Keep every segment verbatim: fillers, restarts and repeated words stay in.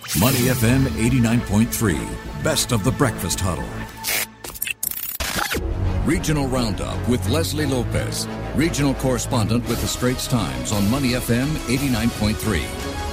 Money F M eighty-nine point three, best of the breakfast huddle. Regional Roundup with Leslie Lopez, regional correspondent with the Straits Times on Money F M eighty-nine point three.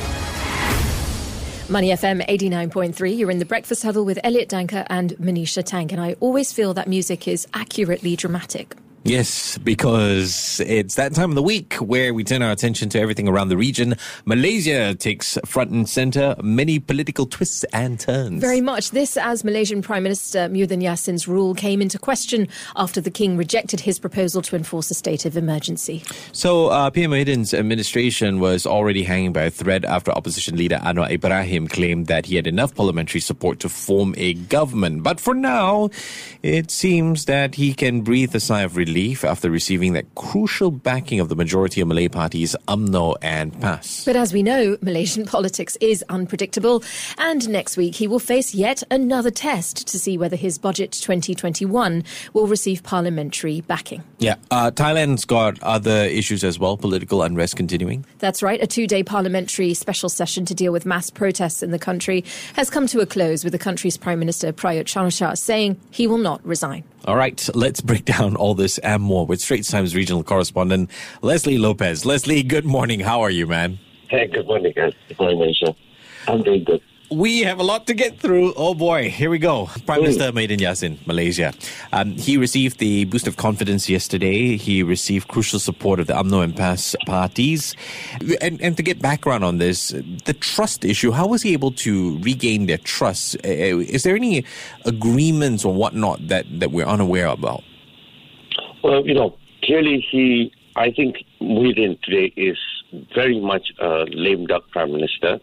Money F M eighty-nine point three, you're in the Breakfast Huddle with Elliot Danker and Manisha Tank, and I always feel that music is accurately dramatic. Yes, because it's that time of the week where we turn our attention to everything around the region. Malaysia takes front and centre, many political twists and turns. Very much. This as Malaysian Prime Minister Muhyiddin Yassin's rule came into question after the King rejected his proposal to enforce a state of emergency. So uh, P M Muhyiddin's administration was already hanging by a thread after opposition leader Anwar Ibrahim claimed that he had enough parliamentary support to form a government. But for now, it seems that he can breathe a sigh of relief after receiving that crucial backing of the majority of Malay parties U M N O and P A S. But as we know, Malaysian politics is unpredictable, and next week he will face yet another test to see whether his budget twenty twenty-one will receive parliamentary backing. Yeah, uh, Thailand's got other issues as well, political unrest continuing. That's right. A two-day parliamentary special session to deal with mass protests in the country has come to a close, with the country's Prime Minister Prayut Chan-o-cha saying he will not resign. All right, let's break down all this and more with Straits Times regional correspondent Leslie Lopez. Leslie, good morning. How are you, man? Hey, good morning, guys. Good morning, Manisha. I'm doing good. We have a lot to get through. Oh boy, here we go. Prime Minister Muhyiddin Yassin, Malaysia. Um, he received the boost of confidence yesterday. He received crucial support of the U M N O and P A S parties. And, and to get background on this, the trust issue, how was he able to regain their trust? Uh, is there any agreements or whatnot that, that we're unaware about? Well, you know, clearly he, I think Muhyiddin today is very much a lame duck Prime Minister.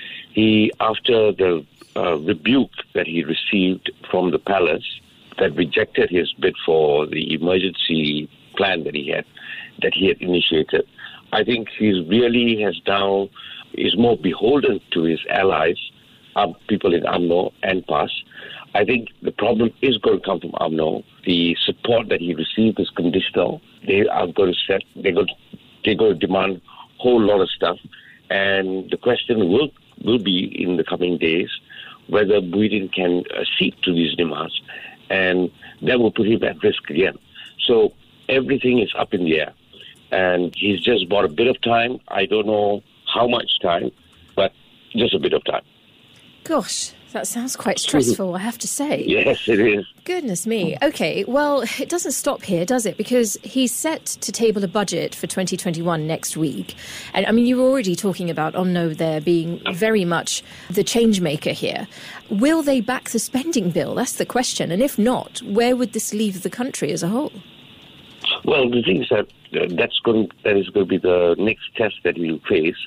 He, after the uh, rebuke that he received from the palace that rejected his bid for the emergency plan that he had, that he had initiated, I think he really has now, is more beholden to his allies, uh, people in U M N O and P A S. I think the problem is going to come from U M N O. The support that he received is conditional. They are going to set, they're going to, they're going to demand a whole lot of stuff. And the question will will be in the coming days whether Muhyiddin can accede to these demands, and that will put him at risk again. So everything is up in the air, and he's just bought a bit of time. I don't know how much time, but just a bit of time. Gosh, that sounds quite stressful, I have to say. Yes, it is. Goodness me. Okay, well, it doesn't stop here, does it? Because he's set to table a budget for twenty twenty-one next week. And, I mean, you were already talking about U M N O there being very much the change maker here. Will they back the spending bill? That's the question. And if not, where would this leave the country as a whole? Well, the thing is that uh, that's going, that is going to be the next test that he will face.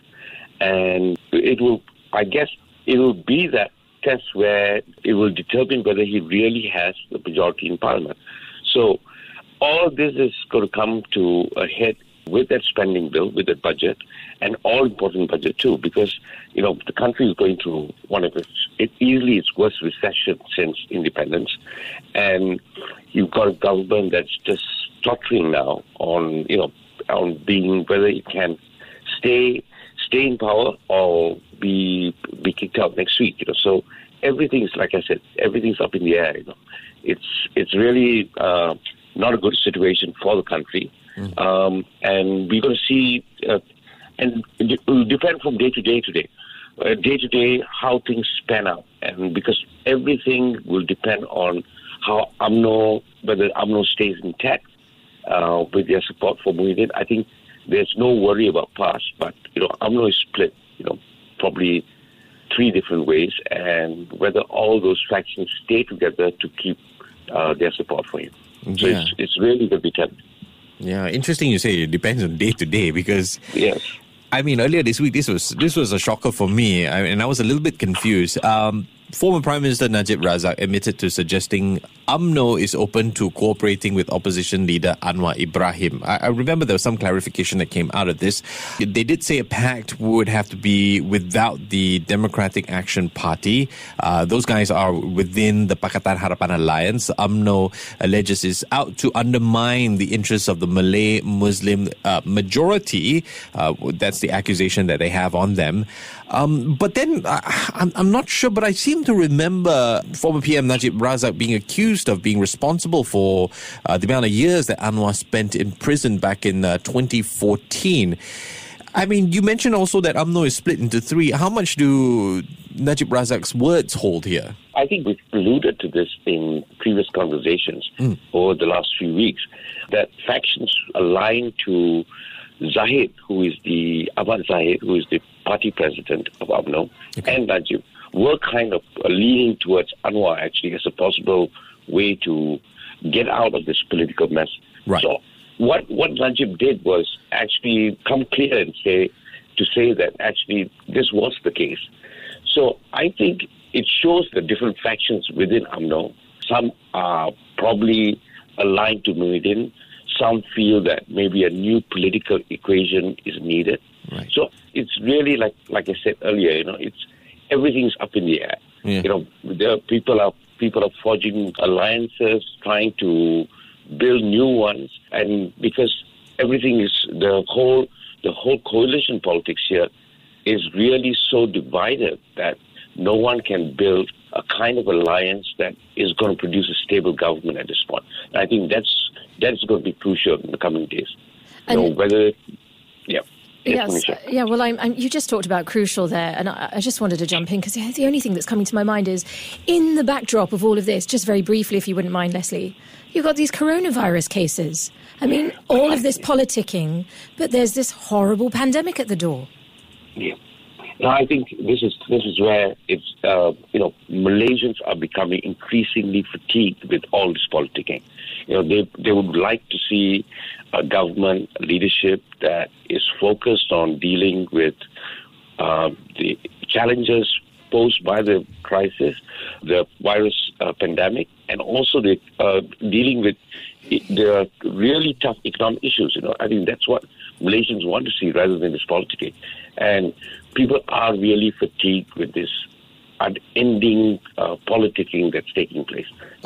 And it will, I guess, it will be that test where it will determine whether he really has the majority in Parliament. So all of this is going to come to a head with that spending bill, with that budget, and all-important budget too, because, you know, the country is going through one of its, it easily its worst recession since independence, and you've got a government that's just tottering now on, you know, on being, whether it can stay stay in power or be be kicked out next week, you know. So everything's, like I said, everything's up in the air, you know. It's it's really uh, not a good situation for the country. Mm. Um, and we're going to see, uh, and it will depend from day to day to day, uh, day to day, how things pan out. And because everything will depend on how U M N O, whether U M N O stays intact uh, with their support for Muhyiddin. I think there's no worry about P A S, but, you know, U M N O is split, you know, probably three different ways, and whether all those factions stay together to keep uh, their support for him. So Yeah. it's, it's really going to be tough. Yeah, interesting you say it depends on day to day, because Yes. I mean, earlier this week, this was this was a shocker for me, I, and I was a little bit confused. Um, former Prime Minister Najib Razak admitted to suggesting U M N O is open to cooperating with opposition leader Anwar Ibrahim. I, I remember there was some clarification that came out of this. They did say a pact would have to be without the Democratic Action Party. Uh, those guys are within the Pakatan Harapan Alliance. U M N O alleges is out to undermine the interests of the Malay Muslim uh, majority. Uh, that's the accusation that they have on them. Um, but then, uh, I'm, I'm not sure, but I seem to remember former P M Najib Razak being accused of being responsible for uh, the amount of years that Anwar spent in prison back in uh, twenty fourteen. I mean, you mentioned also that U M N O is split into three. How much do Najib Razak's words hold here? I think we've alluded to this in previous conversations mm. over the last few weeks, that factions aligned to Zahid, who is the, Ahmad Zahid, who is the party president of U M N O, okay. and Najib, were kind of leaning towards Anwar actually as a possible way to get out of this political mess. Right. So what what Najib did was actually come clear and say to say that actually this was the case. So I think it shows the different factions within U M N O. Some are probably aligned to Muhyiddin. Some feel that maybe a new political equation is needed. Right. So it's really like like I said earlier, you know, it's everything's up in the air. Yeah. You know, there are people are people are forging alliances, trying to build new ones, and because everything is the whole the whole coalition politics here is really so divided that no one can build a kind of alliance that is going to produce a stable government at this point. And I think that's that's going to be crucial in the coming days. You know, whether, yeah. Yes, yeah, well, I'm, I'm, you just talked about crucial there, and I, I just wanted to jump in because the only thing that's coming to my mind is, in the backdrop of all of this, just very briefly, if you wouldn't mind, Leslie, you've got these coronavirus cases. I mean, all of this politicking, but there's this horrible pandemic at the door. Yeah. Now, I think this is this is where it's, uh, you know, Malaysians are becoming increasingly fatigued with all this politicking. You know, they they would like to see a government leadership that is focused on dealing with uh, the challenges posed by the crisis, the virus uh, pandemic, and also the uh, dealing with the really tough economic issues. You know, I think that's what Malaysians want to see rather than this politicking. And people are really fatigued with this unending uh, politicking that's taking place.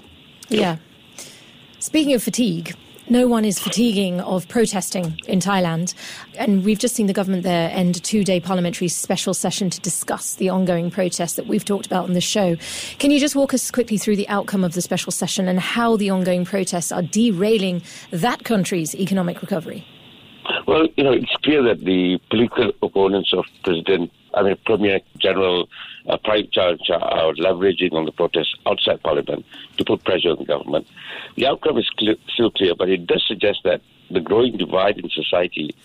Yeah. Speaking of fatigue, no one is fatiguing of protesting in Thailand. And we've just seen the government there end a two-day parliamentary special session to discuss the ongoing protests that we've talked about on the show. Can you just walk us quickly through the outcome of the special session and how the ongoing protests are derailing that country's economic recovery? Well, you know, it's clear that the political opponents of President, I mean, Premier General uh, Prayut Chan-o-cha are leveraging on the protests outside Parliament to put pressure on the government. The outcome is clear, still clear, but it does suggest that the growing divide in society,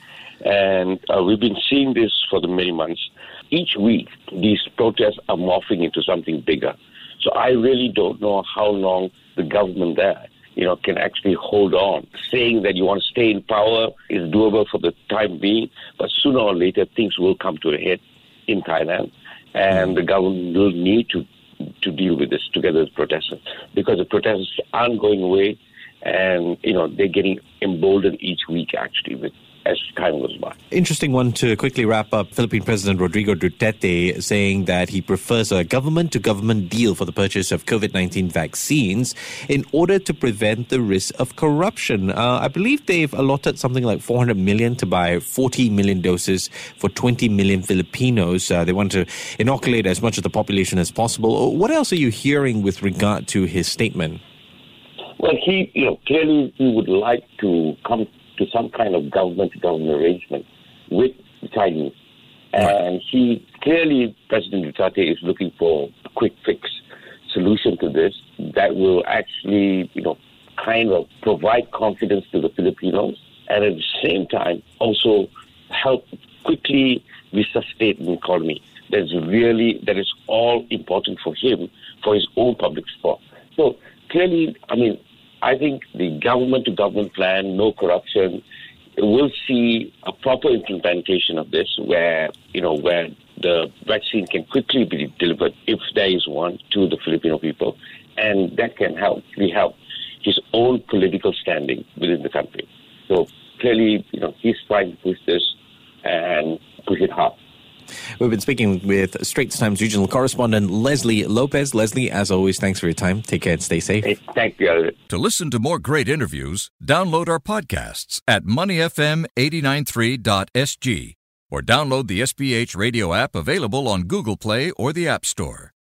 and uh, we've been seeing this for the many months, each week these protests are morphing into something bigger. So I really don't know how long the government there you know, can actually hold on. Saying that you want to stay in power is doable for the time being, but sooner or later things will come to a head in Thailand, and the government will need to to deal with this together with protesters, because the protesters aren't going away, and you know they're getting emboldened each week actually with as time goes by. Interesting one to quickly wrap up. Philippine President Rodrigo Duterte saying that he prefers a government-to-government deal for the purchase of COVID nineteen vaccines in order to prevent the risk of corruption. Uh, I believe they've allotted something like four hundred million to buy forty million doses for twenty million Filipinos. Uh, they want to inoculate as much of the population as possible. What else are you hearing with regard to his statement? Well, he, you know, clearly he would like to come to some kind of government-to-government arrangement with the Chinese. And he, clearly, President Duterte is looking for a quick fix solution to this that will actually, you know, kind of provide confidence to the Filipinos and at the same time also help quickly resuscitate the economy. That's really, that is all important for him, for his own public support. So clearly, I mean, I think the government-to-government plan, no corruption, will see a proper implementation of this where, you know, where the vaccine can quickly be delivered, if there is one, to the Filipino people. And that can help, really help his own political standing within the country. So clearly, you know, he's trying to push this and push it hard. We've been speaking with Straits Times regional correspondent Leslie Lopez. Leslie, as always, thanks for your time. Take care and stay safe. Hey, thank you. To listen to more great interviews, download our podcasts at money f m eight nine three dot s g or download the S P H radio app available on Google Play or the App Store.